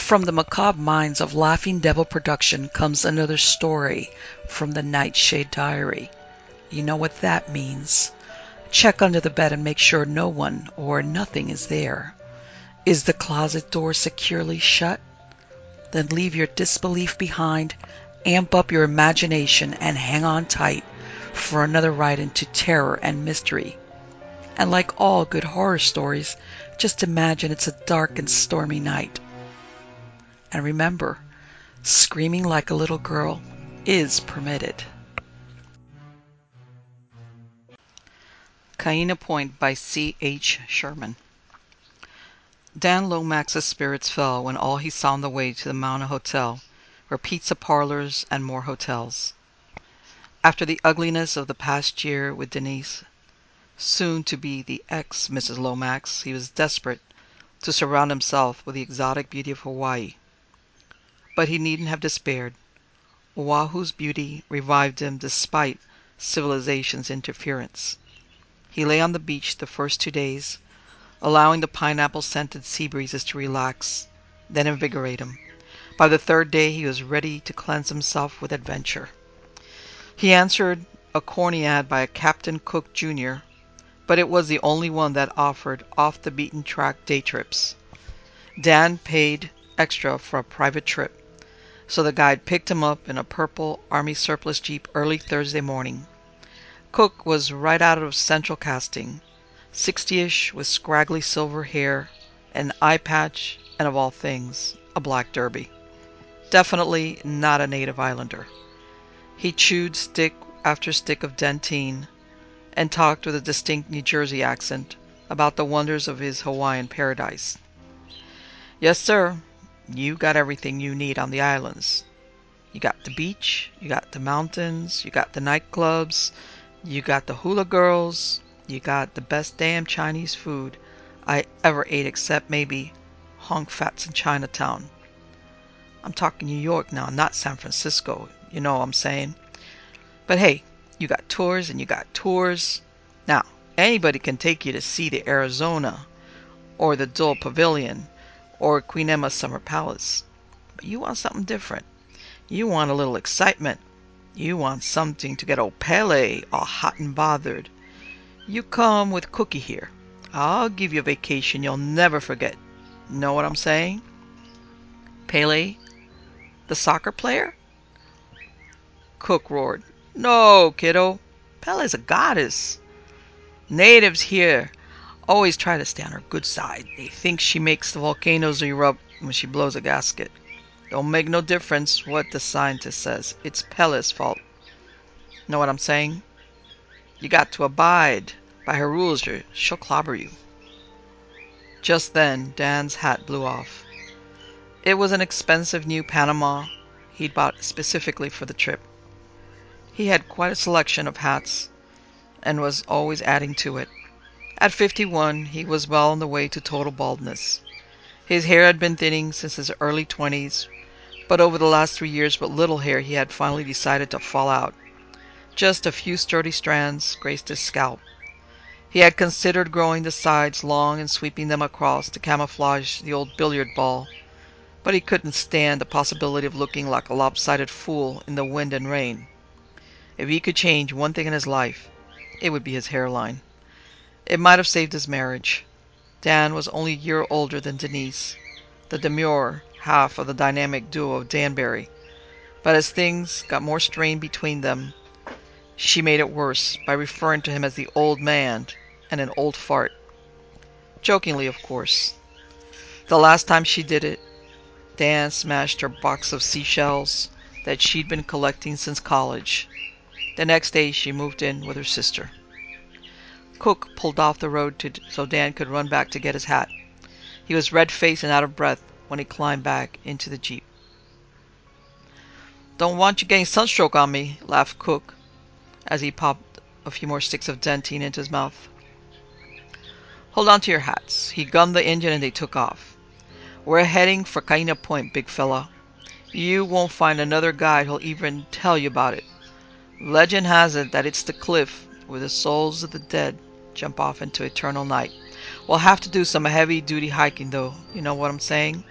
From the macabre minds of Laughing Devil Production comes another story from the Nightshade Diary. You know what that means. Check under the bed and make sure no one or nothing is there. Is the closet door securely shut? Then leave your disbelief behind, amp up your imagination, and hang on tight for another ride into terror and mystery. And like all good horror stories, just imagine it's a dark and stormy night. And remember, screaming like a little girl is permitted. Kaina Point by C. H. Sherman. Dan Lomax's spirits fell when all he saw on the way to the Mauna Hotel were pizza parlors and more hotels. After the ugliness of the past year with Denise, soon to be the ex-Mrs. Lomax, he was desperate to surround himself with the exotic beauty of Hawaii. But he needn't have despaired. Oahu's beauty revived him despite civilization's interference. He lay on the beach the first 2 days, allowing the pineapple-scented sea breezes to relax, then invigorate him. By the 3rd day he was ready to cleanse himself with adventure. He answered a corny ad by a Captain Cook Jr., but it was the only one that offered off-the-beaten-track day trips. Dan paid extra for a private trip, so the guide picked him up in a purple Army surplus Jeep early Thursday morning. Cook was right out of central casting, 60-ish with scraggly silver hair, an eye patch, and of all things, a black derby. Definitely not a native islander. He chewed stick after stick of dentine and talked with a distinct New Jersey accent about the wonders of his Hawaiian paradise. Yes, sir, you got everything you need on the islands. You got the beach, you got the mountains, you got the nightclubs, you got the hula girls, you got the best damn Chinese food I ever ate except maybe Hong Fats in Chinatown. I'm talking New York now, not San Francisco, you know what I'm saying. But hey, you got tours and you got tours. Now, anybody can take you to see the Arizona, or the Dole Pavilion, or Queen Emma Summer Palace. But you want something different. You want a little excitement. You want something to get old Pele all hot and bothered. You come with Cookie here. I'll give you a vacation you'll never forget. Know what I'm saying? Pele, the soccer player? Cook roared. No, kiddo. Pele's a goddess. Natives here always try to stay on her good side. They think she makes the volcanoes erupt when she blows a gasket. Don't make no difference what the scientist says. It's Pele's fault. Know what I'm saying? You got to abide by her rules or she'll clobber you. Just then, Dan's hat blew off. It was an expensive new Panama he'd bought specifically for the trip. He had quite a selection of hats and was always adding to it. At 51, he was well on the way to total baldness. His hair had been thinning since his early 20s, but over the last 3 years with little hair he had finally decided to fall out. Just a few sturdy strands graced his scalp. He had considered growing the sides long and sweeping them across to camouflage the old billiard ball, but he couldn't stand the possibility of looking like a lopsided fool in the wind and rain. If he could change one thing in his life, it would be his hairline. It might have saved his marriage. Dan was only a year older than Denise, the demure half of the dynamic duo of Danbury, but as things got more strained between them, she made it worse by referring to him as the old man and an old fart. Jokingly, of course. The last time she did it, Dan smashed her box of seashells that she'd been collecting since college. The next day she moved in with her sister. Cook pulled off the road so Dan could run back to get his hat. He was red-faced and out of breath when he climbed back into the Jeep. Don't want you getting sunstroke on me, laughed Cook, as he popped a few more sticks of dentine into his mouth. Hold on to your hats. He gummed the engine and they took off. We're heading for Kaina Point, big fella. You won't find another guide who'll even tell you about it. Legend has it that it's the cliff where the souls of the dead jump off into eternal night. We'll have to do some heavy-duty hiking, though. You know what I'm saying?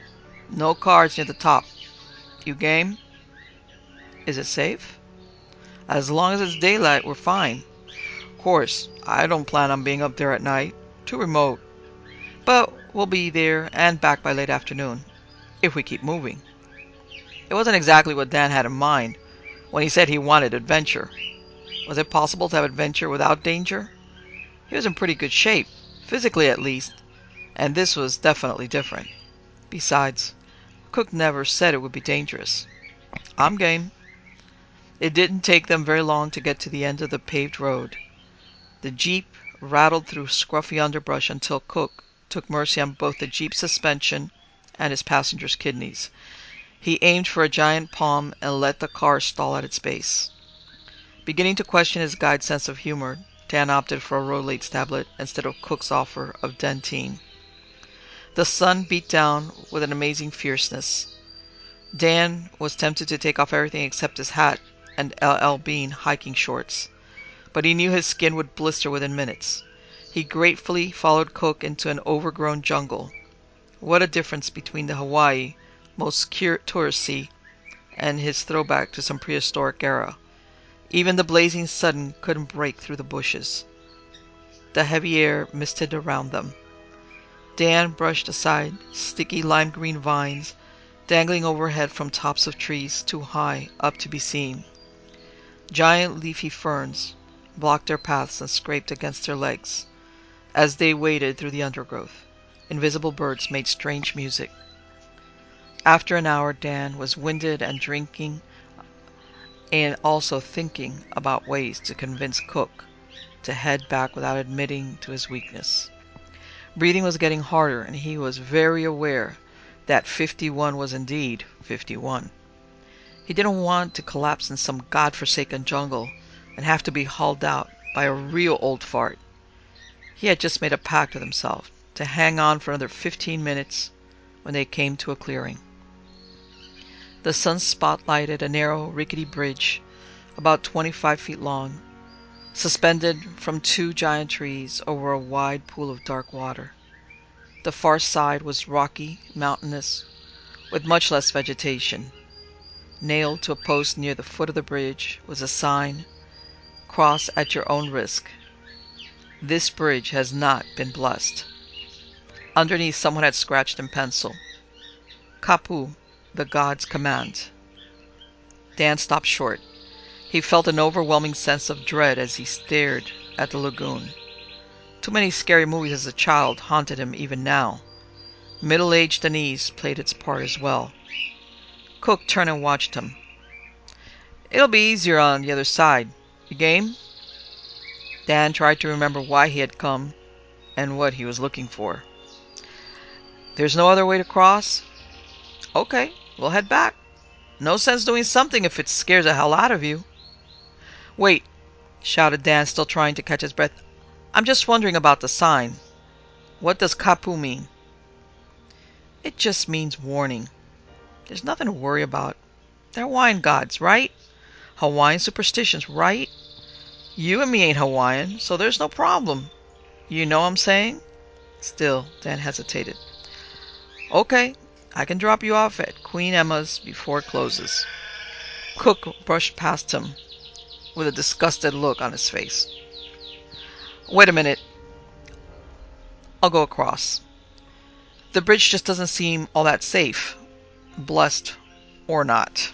No cars near the top. You game? Is it safe? As long as it's daylight, we're fine. Of course, I don't plan on being up there at night. Too remote. But we'll be there and back by late afternoon, if we keep moving. It wasn't exactly what Dan had in mind when he said he wanted adventure. Was it possible to have adventure without danger? He was in pretty good shape, physically at least, and this was definitely different. Besides, Cook never said it would be dangerous. I'm game. It didn't take them very long to get to the end of the paved road. The Jeep rattled through scruffy underbrush until Cook took mercy on both the Jeep's suspension and his passenger's kidneys. He aimed for a giant palm and let the car stall at its base. Beginning to question his guide's sense of humor, Dan opted for a Rolaids tablet instead of Cook's offer of Dentyne. The sun beat down with an amazing fierceness. Dan was tempted to take off everything except his hat and LL Bean hiking shorts, but he knew his skin would blister within minutes. He gratefully followed Cook into an overgrown jungle. What a difference between the Hawaii, most touristy, and his throwback to some prehistoric era. Even the blazing sun couldn't break through the bushes. The heavy air misted around them. Dan brushed aside sticky lime green vines dangling overhead from tops of trees too high up to be seen. Giant leafy ferns blocked their paths and scraped against their legs. As they waded through the undergrowth, invisible birds made strange music. After an hour, Dan was winded and drinking and also thinking about ways to convince Cook to head back without admitting to his weakness. Breathing was getting harder, and he was very aware that 51 was indeed 51. He didn't want to collapse in some godforsaken jungle and have to be hauled out by a real old fart. He had just made a pact with himself to hang on for another 15 minutes when they came to a clearing. The sun spotlighted a narrow, rickety bridge about 25 feet long, suspended from two giant trees over a wide pool of dark water. The far side was rocky, mountainous, with much less vegetation. Nailed to a post near the foot of the bridge was a sign, "Cross at your own risk. This bridge has not been blessed." Underneath, someone had scratched in pencil, "Kapu, the god's command." Dan stopped short. He felt an overwhelming sense of dread as he stared at the lagoon. Too many scary movies as a child haunted him even now. Middle-aged unease played its part as well. Cook turned and watched him. "It'll be easier on the other side. You game?" Dan tried to remember why he had come and what he was looking for. "There's no other way to cross?" "Okay, we'll head back. No sense doing something if it scares the hell out of you." "Wait," shouted Dan, still trying to catch his breath. "I'm just wondering about the sign. What does Kapu mean?" "It just means warning. There's nothing to worry about. They're Hawaiian gods, right? Hawaiian superstitions, right? You and me ain't Hawaiian, so there's no problem. You know what I'm saying?" Still, Dan hesitated. "Okay, I can drop you off at Queen Emma's before it closes." Cook brushed past him with a disgusted look on his face. "Wait a minute. I'll go across. The bridge just doesn't seem all that safe, blessed or not."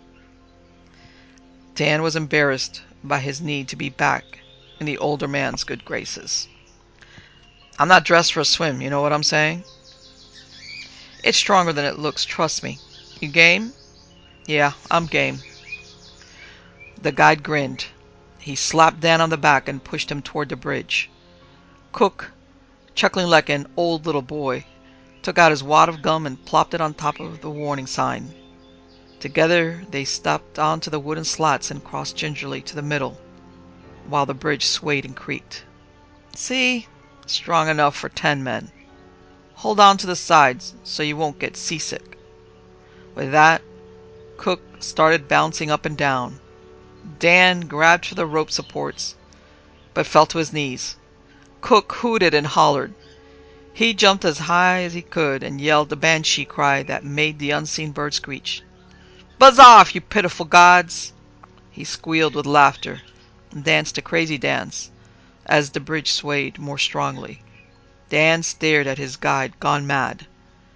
Dan was embarrassed by his need to be back in the older man's good graces. "I'm not dressed for a swim, you know what I'm saying?" "It's stronger than it looks, trust me. You game?" "Yeah, I'm game." The guide grinned. He slapped Dan on the back and pushed him toward the bridge. Cook, chuckling like an old little boy, took out his wad of gum and plopped it on top of the warning sign. Together they stepped onto the wooden slats and crossed gingerly to the middle, while the bridge swayed and creaked. "See? Strong enough for 10 men. Hold on to the sides so you won't get seasick." With that, Cook started bouncing up and down. Dan grabbed for the rope supports, but fell to his knees. Cook hooted and hollered. He jumped as high as he could and yelled the banshee cry that made the unseen bird screech. "Buzz off, you pitiful gods!" He squealed with laughter and danced a crazy dance as the bridge swayed more strongly. Dan stared at his guide, gone mad.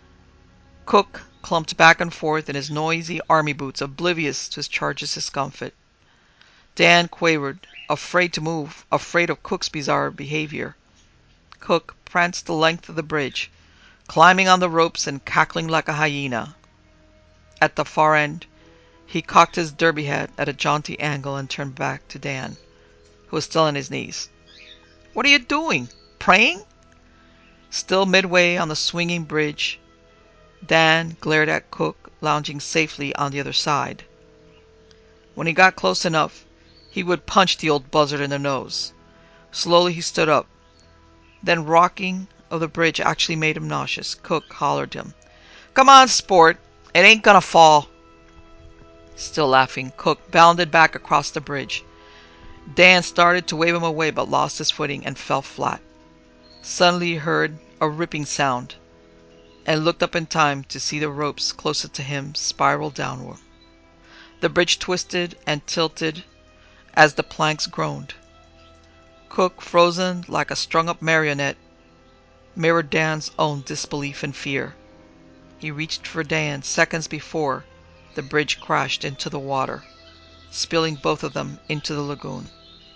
Cook clumped back and forth in his noisy army boots, oblivious to his charge's discomfort. Dan quavered, afraid to move, afraid of Cook's bizarre behavior. Cook pranced the length of the bridge, climbing on the ropes and cackling like a hyena. At the far end, he cocked his derby hat at a jaunty angle and turned back to Dan, who was still on his knees. "What are you doing? Praying?" Still midway on the swinging bridge, Dan glared at Cook, lounging safely on the other side. When he got close enough, he would punch the old buzzard in the nose. Slowly he stood up. Then rocking of the bridge actually made him nauseous. Cook hollered him, "Come on, sport. It ain't gonna fall." Still laughing, Cook bounded back across the bridge. Dan started to wave him away but lost his footing and fell flat. Suddenly he heard a ripping sound and looked up in time to see the ropes closest to him spiral downward. The bridge twisted and tilted as the planks groaned. Cook, frozen like a strung-up marionette, mirrored Dan's own disbelief and fear. He reached for Dan seconds before the bridge crashed into the water, spilling both of them into the lagoon.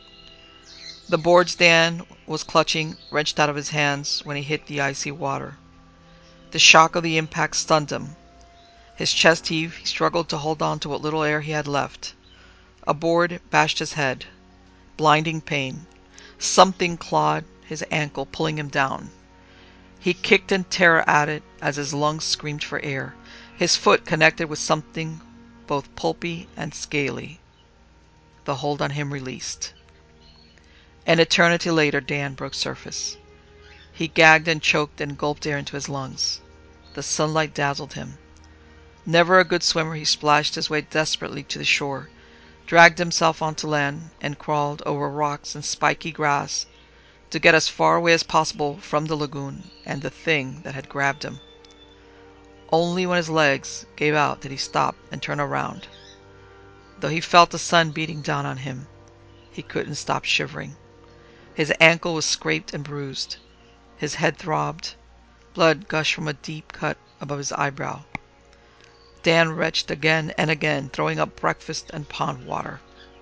The boards Dan was clutching wrenched out of his hands when he hit the icy water. The shock of the impact stunned him. His chest heaved. He struggled to hold on to what little air he had left. A board bashed his head. Blinding pain. Something clawed his ankle, pulling him down. He kicked in terror at it as his lungs screamed for air. His foot connected with something both pulpy and scaly. The hold on him released. An eternity later, Dan broke surface. He gagged and choked and gulped air into his lungs. The sunlight dazzled him. Never a good swimmer, he splashed his way desperately to the shore, dragged himself onto land, and crawled over rocks and spiky grass to get as far away as possible from the lagoon and the thing that had grabbed him. Only when his legs gave out did he stop and turn around. Though he felt the sun beating down on him, he couldn't stop shivering. His ankle was scraped and bruised. His head throbbed. Blood gushed from a deep cut above his eyebrow. Dan retched again and again, throwing up breakfast and pond water.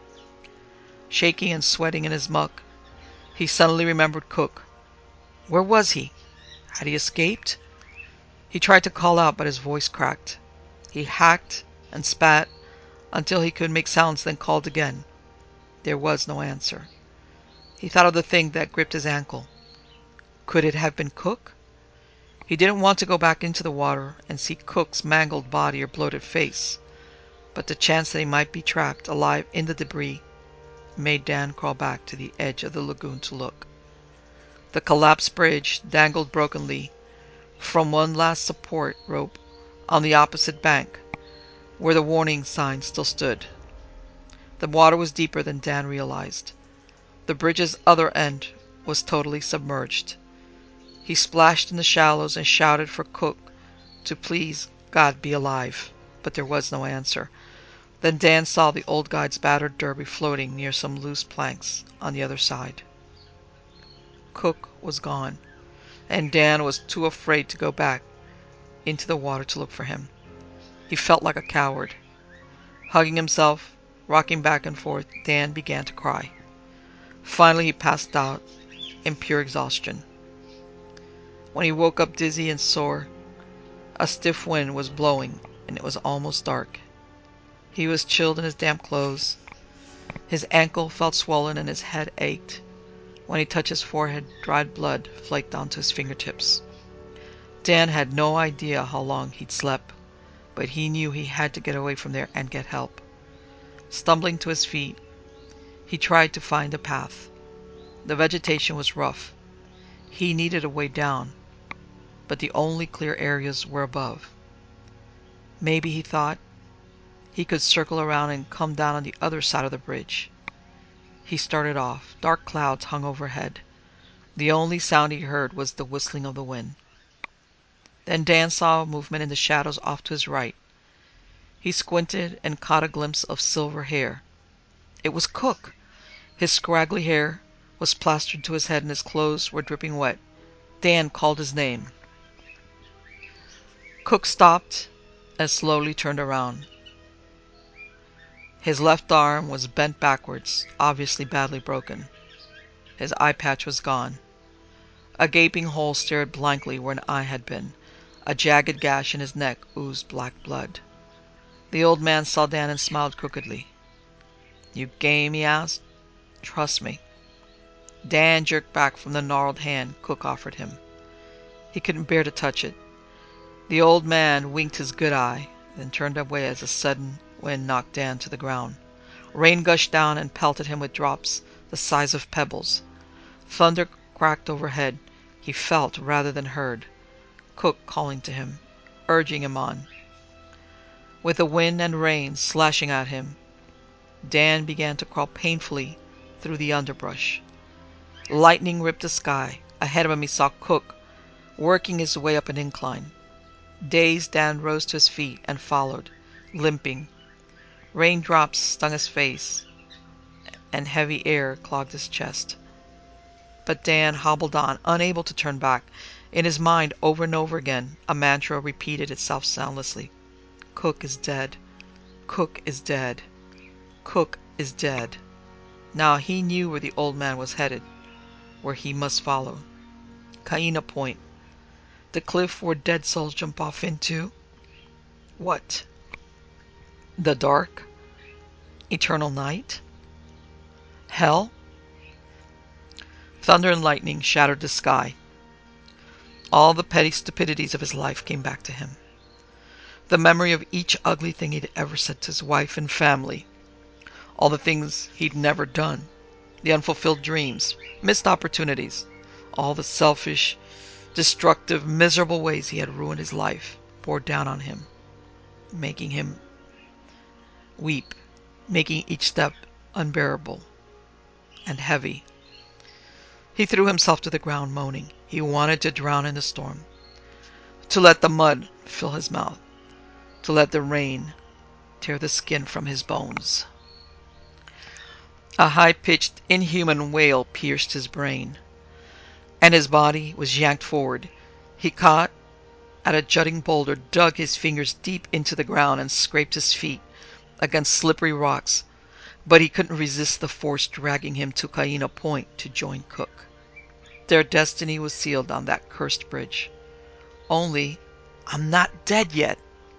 Shaking and sweating in his muck, he suddenly remembered Cook. Where was he? Had he escaped? He tried to call out, but his voice cracked. He hacked and spat until he could make sounds, then called again. There was no answer. He thought of the thing that gripped his ankle. Could it have been Cook? He didn't want to go back into the water and see Cook's mangled body or bloated face, but the chance that he might be trapped alive in the debris made Dan crawl back to the edge of the lagoon to look. The collapsed bridge dangled brokenly from one last support rope on the opposite bank, where the warning sign still stood. The water was deeper than Dan realized. The bridge's other end was totally submerged. He splashed in the shallows and shouted for Cook to please God be alive, but there was no answer. Then Dan saw the old guide's battered derby floating near some loose planks on the other side. Cook was gone, and Dan was too afraid to go back into the water to look for him. He felt like a coward. Hugging himself, rocking back and forth, Dan began to cry. Finally he passed out in pure exhaustion. When he woke up dizzy and sore, a stiff wind was blowing and it was almost dark. He was chilled in his damp clothes. His ankle felt swollen and his head ached. When he touched his forehead, dried blood flaked onto his fingertips. Dan had no idea how long he'd slept, but he knew he had to get away from there and get help. Stumbling to his feet, he tried to find a path. The vegetation was rough. He needed a way down, but the only clear areas were above. Maybe, he thought, he could circle around and come down on the other side of the bridge. He started off. Dark clouds hung overhead. The only sound he heard was the whistling of the wind. Then Dan saw a movement in the shadows off to his right. He squinted and caught a glimpse of silver hair. It was Cook. His scraggly hair was plastered to his head and his clothes were dripping wet. Dan called his name. Cook stopped and slowly turned around. His left arm was bent backwards, obviously badly broken. His eye patch was gone. A gaping hole stared blankly where an eye had been. A jagged gash in his neck oozed black blood. The old man saw Dan and smiled crookedly. "You game?" he asked. "Trust me." Dan jerked back from the gnarled hand Cook offered him. He couldn't bear to touch it. The old man winked his good eye, then turned away as a sudden wind knocked Dan to the ground. Rain gushed down and pelted him with drops the size of pebbles. Thunder cracked overhead. He felt rather than heard Cook calling to him, urging him on. With the wind and rain slashing at him, Dan began to crawl painfully through the underbrush. Lightning ripped the sky. Ahead of him he saw Cook working his way up an incline. Dazed, Dan rose to his feet and followed, limping. Raindrops stung his face, and heavy air clogged his chest. But Dan hobbled on, unable to turn back. In his mind, over and over again, a mantra repeated itself soundlessly. Cook is dead. Cook is dead. Cook is dead. Now he knew where the old man was headed, where he must follow. Kaina Point. The cliff where dead souls jump off into... what? The dark? Eternal night? Hell? Thunder and lightning shattered the sky. All the petty stupidities of his life came back to him. The memory of each ugly thing he'd ever said to his wife and family. All the things he'd never done. The unfulfilled dreams, missed opportunities. All the selfish, destructive, miserable ways he had ruined his life poured down on him, making him weep, making each step unbearable and heavy. He threw himself to the ground, moaning. He wanted to drown in the storm, to let the mud fill his mouth, to let the rain tear the skin from his bones. A high-pitched, inhuman wail pierced his brain, and his body was yanked forward. He caught at a jutting boulder, dug his fingers deep into the ground, and scraped his feet against slippery rocks, but he couldn't resist the force dragging him to Kaina Point to join Cook. Their destiny was sealed on that cursed bridge. Only, I'm not dead yet.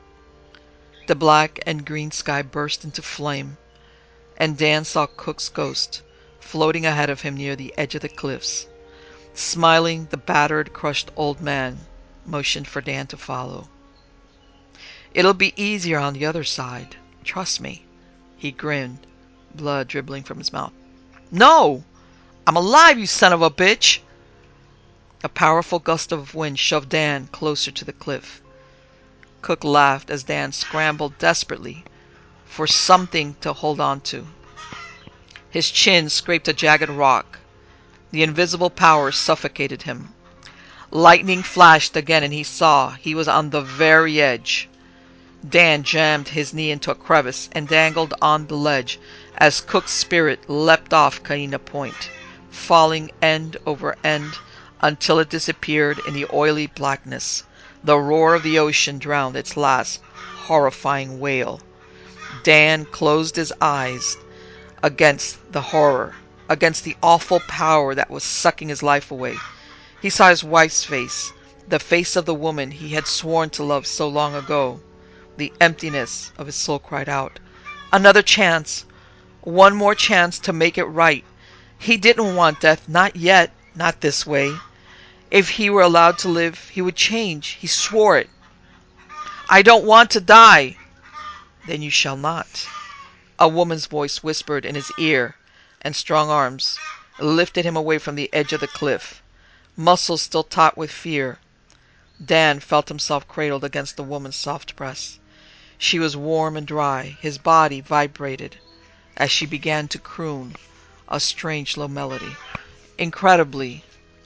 The black and green sky burst into flame, and Dan saw Cook's ghost floating ahead of him near the edge of the cliffs. Smiling, the battered, crushed old man motioned for Dan to follow. "It'll be easier on the other side. Trust me." He grinned, blood dribbling from his mouth. "No! I'm alive, you son of a bitch!" A powerful gust of wind shoved Dan closer to the cliff. Cook laughed as Dan scrambled desperately for something to hold on to. His chin scraped a jagged rock. The invisible power suffocated him. Lightning flashed again and he saw he was on the very edge. Dan jammed his knee into a crevice and dangled on the ledge as Cook's spirit leapt off Kaina Point, falling end over end until it disappeared in the oily blackness. The roar of the ocean drowned its last horrifying wail. Dan closed his eyes against the horror, against the awful power that was sucking his life away. He saw his wife's face, the face of the woman he had sworn to love so long ago. The emptiness of his soul cried out, another chance, one more chance to make it right. He didn't want death, not yet, not this way. If he were allowed to live, he would change. He swore it. "I don't want to die." "Then you shall not." A woman's voice whispered in his ear, and strong arms lifted him away from the edge of the cliff. Muscles still taut with fear, Dan felt himself cradled against the woman's soft breast. She was warm and dry. His body vibrated as she began to croon a strange low melody. Incredibly,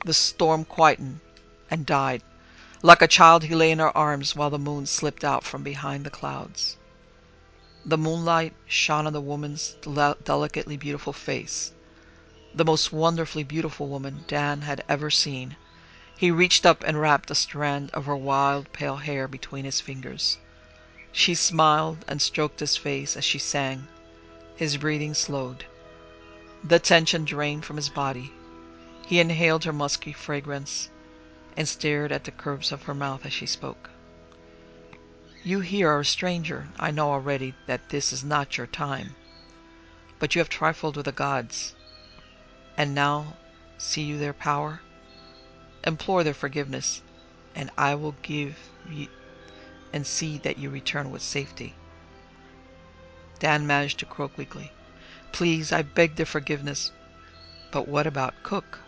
The storm quietened and died. Like a child he lay in her arms while the moon slipped out from behind the clouds. The moonlight shone on the woman's delicately beautiful face, the most wonderfully beautiful woman Dan had ever seen. He reached up and wrapped a strand of her wild pale hair between his fingers. She smiled and stroked his face as she sang. His breathing slowed. The tension drained from his body. He inhaled her musky fragrance and stared at the curves of her mouth as she spoke. You here are a stranger. I know already that this is not your time. But you have trifled with the gods, and now see you their power? Implore their forgiveness, and I will give you and see that you return with safety. Dan managed to croak weakly. Please, I beg their forgiveness. But what about Cook?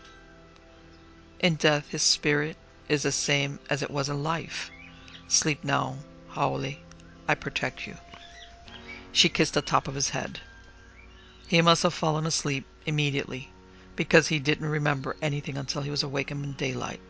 In death his spirit is the same as it was in life. Sleep now, Hawley. I protect you. She kissed the top of his head. He must have fallen asleep immediately, because he didn't remember anything until he was awakened in daylight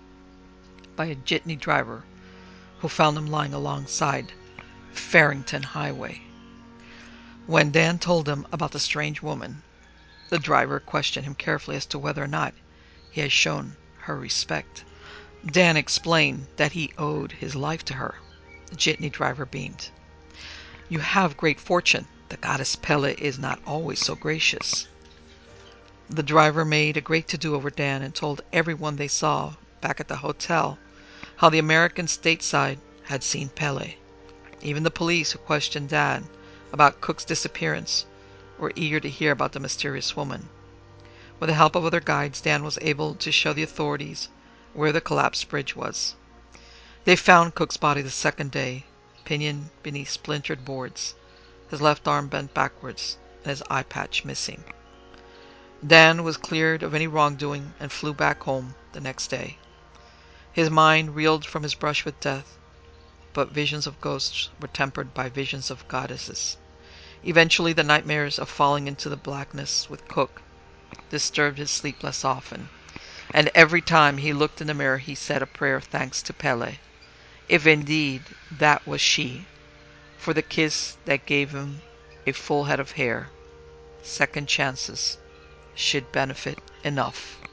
by a jitney driver who found him lying alongside Farrington Highway. When Dan told him about the strange woman, the driver questioned him carefully as to whether or not he had shown her respect. Dan explained that he owed his life to her. The jitney driver beamed. You have great fortune. The goddess Pele is not always so gracious. The driver made a great to-do over Dan and told everyone they saw back at the hotel how the Americans stateside had seen Pele. Even the police who questioned Dan about Cook's disappearance were eager to hear about the mysterious woman. With the help of other guides, Dan was able to show the authorities where the collapsed bridge was. They found Cook's body the second day, pinioned beneath splintered boards, his left arm bent backwards, and his eye patch missing. Dan was cleared of any wrongdoing and flew back home the next day. His mind reeled from his brush with death, but visions of ghosts were tempered by visions of goddesses. Eventually the nightmares of falling into the blackness with Cook disturbed his sleep less often, and every time he looked in the mirror he said a prayer of thanks to Pele, if indeed that was she, for the kiss that gave him a full head of hair. Second chances should benefit enough.